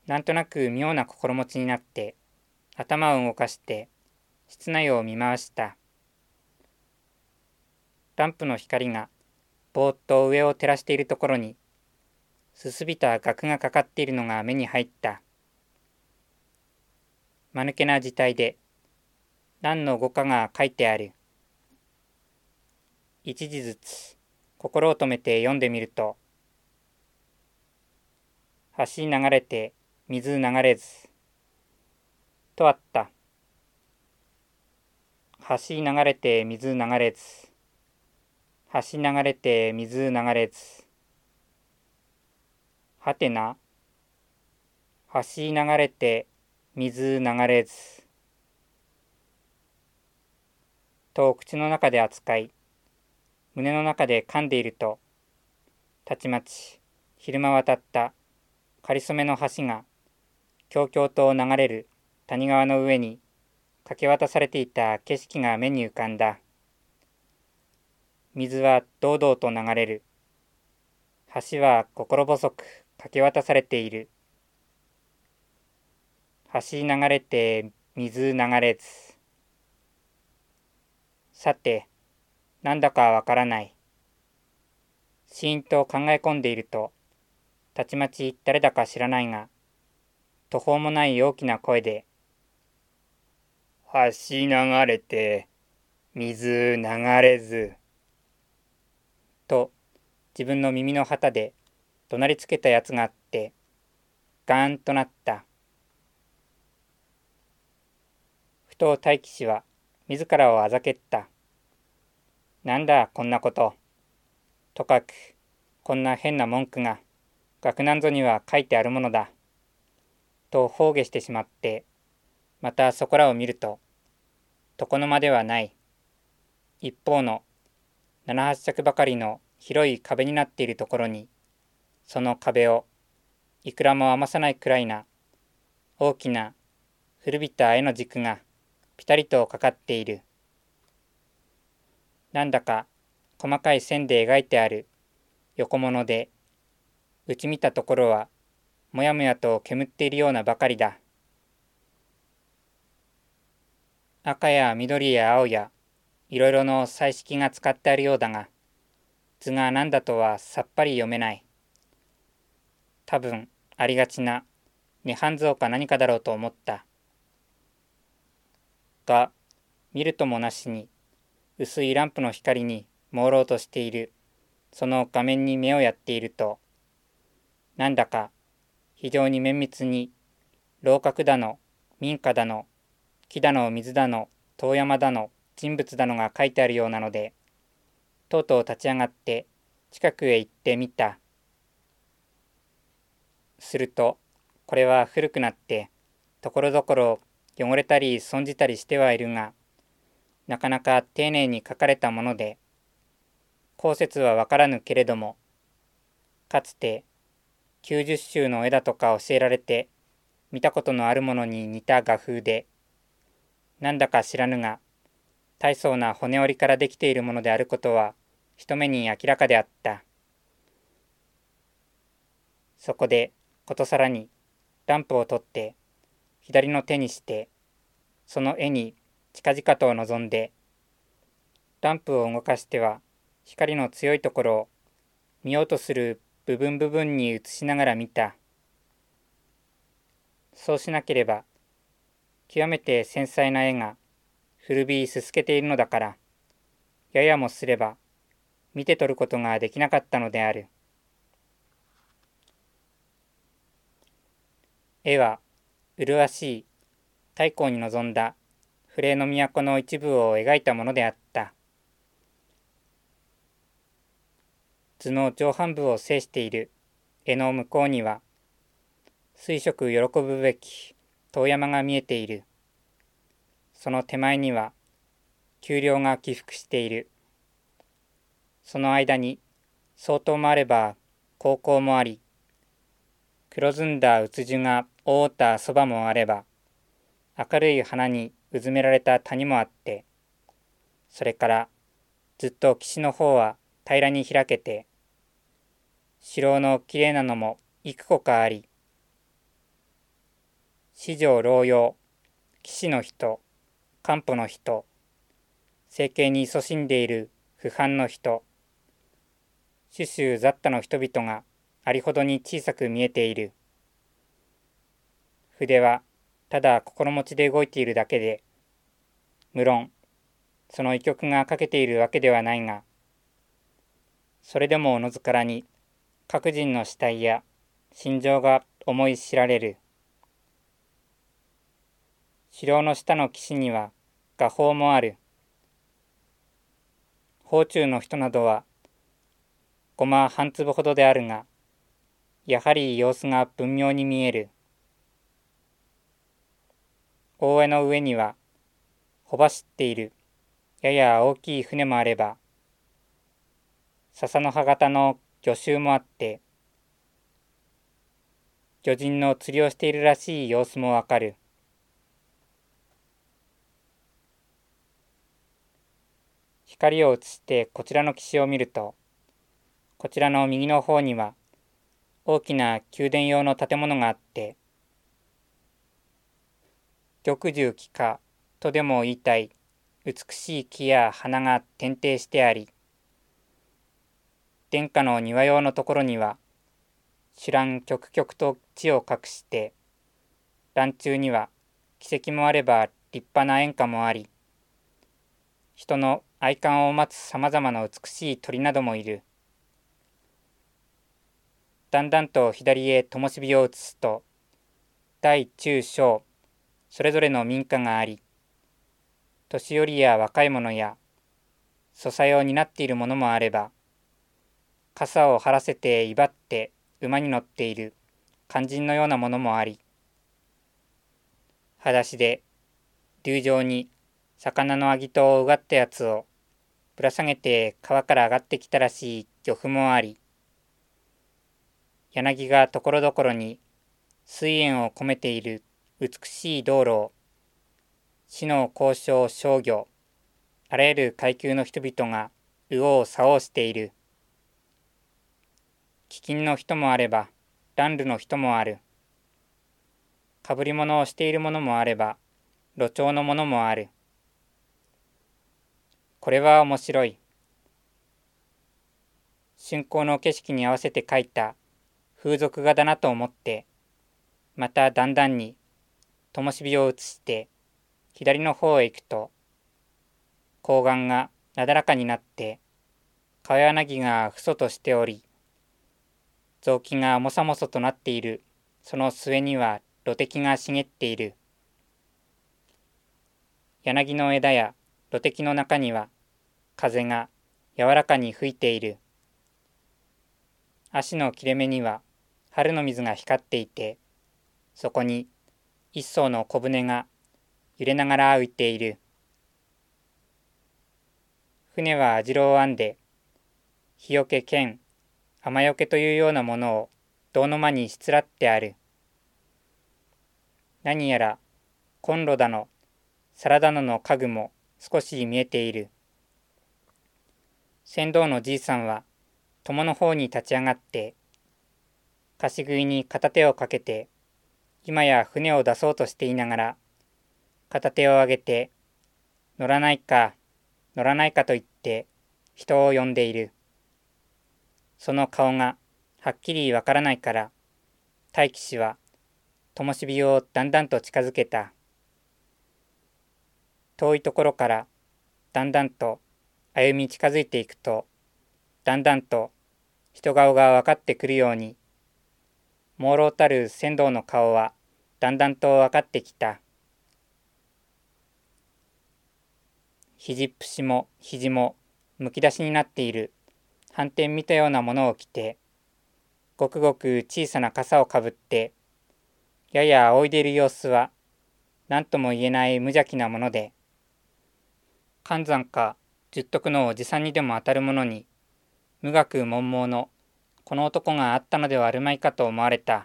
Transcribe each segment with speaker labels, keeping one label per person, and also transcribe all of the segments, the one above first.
Speaker 1: なんとなく妙な心持ちになって頭を動かして室内を見回した。ランプの光がぼーっと上を照らしているところにすすびた額がかかっているのが目に入った。間抜けな字体で何の語かが書いてある。一字ずつ心を止めて読んでみると、橋流れて水流れずとあった。橋流れて水流れず、橋流れて水流れず、はてな、橋流れて水流れずと口の中で扱い、胸の中で噛んでいると、たちまち昼間渡ったかりそめの橋がきょうきょうと流れる谷川の上にかけ渡されていた景色が目に浮かんだ。水は堂々と流れる。橋は心細くかけ渡されている。橋流れて水流れず。さて、なんだかわからない。しーんと考え込んでいると、たちまち誰だか知らないが、途方もない大きな声で、橋流れて水流れず、と自分の耳の旗で怒鳴りつけたやつがあって、ガーンとなった。ふと大吉は自らをあざけった。なんだこんなこと。とかくこんな変な文句が学なんぞには書いてあるものだ。と放下してしまって、またそこらを見ると、床の間ではない。一方の七八尺ばかりの広い壁になっているところに、その壁をいくらも余さないくらいな大きな古びた絵の軸がぴたりとかかっている。なんだか細かい線で描いてある横物で、うち見たところはもやもやと煙っているようなばかりだ。赤や緑や青やいろいろの彩色が使ってあるようだが、図が何だとはさっぱり読めない。多分ありがちな涅槃像か何かだろうと思った。が、見るともなしに薄いランプの光に朦朧としているその画面に目をやっていると、なんだか非常に綿密に楼閣だの民家だの木だの水だの遠山だの人物だのが書いてあるようなので、とうとう立ち上がって近くへ行ってみた。すると、これは古くなってところどころ汚れたり損じたりしてはいるが、なかなか丁寧に書かれたもので、後説はわからぬけれども、かつて90州の絵だとか教えられて見たことのあるものに似た画風で、なんだか知らぬが大層な骨折りからできているものであることは一目に明らかであった。そこでことさらにランプを取って左の手にして、その絵に近々と臨んで、ランプを動かしては光の強いところを見ようとする部分に映しながら見た。そうしなければ極めて繊細な絵が古びすすけているのだから、ややもすれば見て取ることができなかったのである。絵は麗しい太閤に臨んだフレーの都の一部を描いたものであった。図の上半部を制している絵の向こうには、水色喜ぶべき遠山が見えている。その手前には丘陵が起伏している。その間に相当もあれば高校もあり、黒ずんだうつじゅが覆ったそばもあれば、明るい花にうずめられた谷もあって、それからずっと岸の方は平らに開けて、城のきれいなのも幾個かあり、 四条老用、騎士の人、漢方の人、政経に勤しんでいる不犯の人、種々雑多の人々がありほどに小さく見えている。筆はただ心持ちで動いているだけで、無論その意曲が書けているわけではないが、それでもおのずからに各人の死体や心情が思い知られる。城の下の岸には画法もある。方中の人などは5万半粒ほどであるが、やはり様子が文妙に見える。大江の上には帆走っているやや大きい船もあれば、笹の葉型の魚舟もあって、魚人の釣りをしているらしい様子もわかる。光を映してこちらの岸を見ると、こちらの右の方には大きな宮殿用の建物があって、玉樹木花とでも言いたい美しい木や花が点々してあり、殿下の庭用のところには朱蘭極々と地を隠して、欄中には奇跡もあれば立派な演歌もあり、人の愛観を待つさまざまな美しい鳥などもいる。だんだんと左へ灯火を移すと、大中小それぞれの民家があり、年寄りや若い者や租妻を担っている者もあれば、傘を張らせて威張って馬に乗っている肝心のようなものもあり、裸足で流上に魚のアギトをうがったやつをぶら下げて川から上がってきたらしい漁夫もあり、柳がところどころに水煙を込めている美しい道路を、市の交渉商業、あらゆる階級の人々が右往左往している。飢饉の人もあれば、乱流の人もある。かぶり物をしている者もあれば、路長の者もある。これは面白い。春光の景色に合わせて描いた風俗画だなと思って、まただんだんに灯火を移して左の方へ行くと、紅岩がなだらかになって、川柳がふそとしており、雑木がもさもそとなっているその末には露滴が茂っている。柳の枝や露滴の中には風が柔らかに吹いている。足の切れ目には春の水が光っていて、そこに一艘の小舟が揺れながら浮いている。船は網代を編んで、日よけ兼雨よけというようなものを胴の間にしつらってある。何やらコンロだの皿棚の家具も少し見えている。船頭のじいさんは友の方に立ち上がって、貸し食いに片手をかけて、今や船を出そうとしていながら、片手を上げて、乗らないか、乗らないかと言って人を呼んでいる。その顔がはっきりわからないから、大騎士は灯火をだんだんと近づけた。遠いところからだんだんと歩み近づいていくと、だんだんと人顔が分かってくるように、朦朧たる船頭の顔はだんだんと分かってきた。肘っぷしも肘もむき出しになっている反転見たようなものを着て、ごくごく小さな傘をかぶって、やや仰いでいる様子は何とも言えない無邪気なもので、寒山か十徳のおじさんにでも当たるものに、無学文盲のこの男があったのではあるまいかと思われた。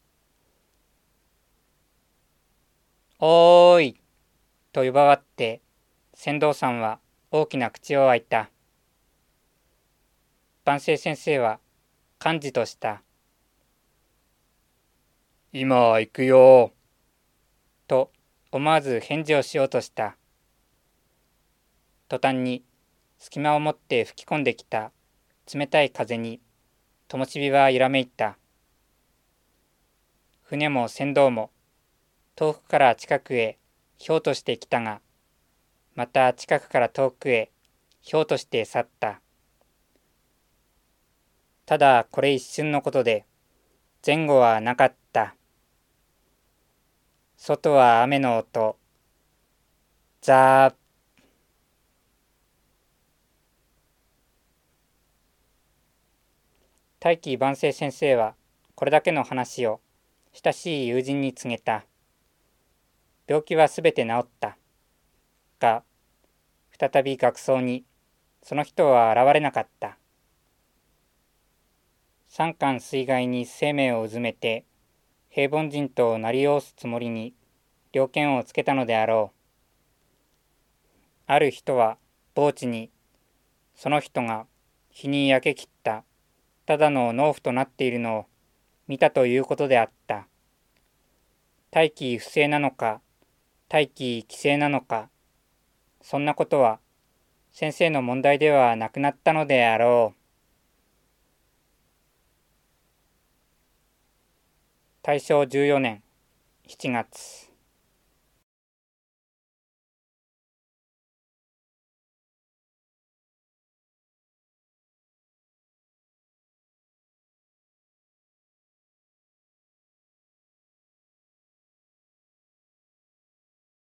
Speaker 1: おーいと呼ばわって、船頭さんは大きな口を開いた。万世先生は幹事とした。今行くよ。 と思わず返事をしようとした。途端に隙間を持って吹き込んできた冷たい風に灯火は揺らめいた。船も船頭も遠くから近くへひょうとしてきたが、また近くから遠くへひょうとして去った。ただこれ一瞬のことで、前後はなかった。外は雨の音、ザー。大器晩成先生はこれだけの話を親しい友人に告げた。病気はすべて治った。が、再び学僧にその人は現れなかった。三冠水害に生命をうずめて平凡人となりおすつもりに了見をつけたのであろう。ある人は傍地にその人が日に焼けきったただの農夫となっているのを見たということであった。大器不正なのか大器奇正なのか、そんなことは先生の問題ではなくなったのであろう。大正14年7月。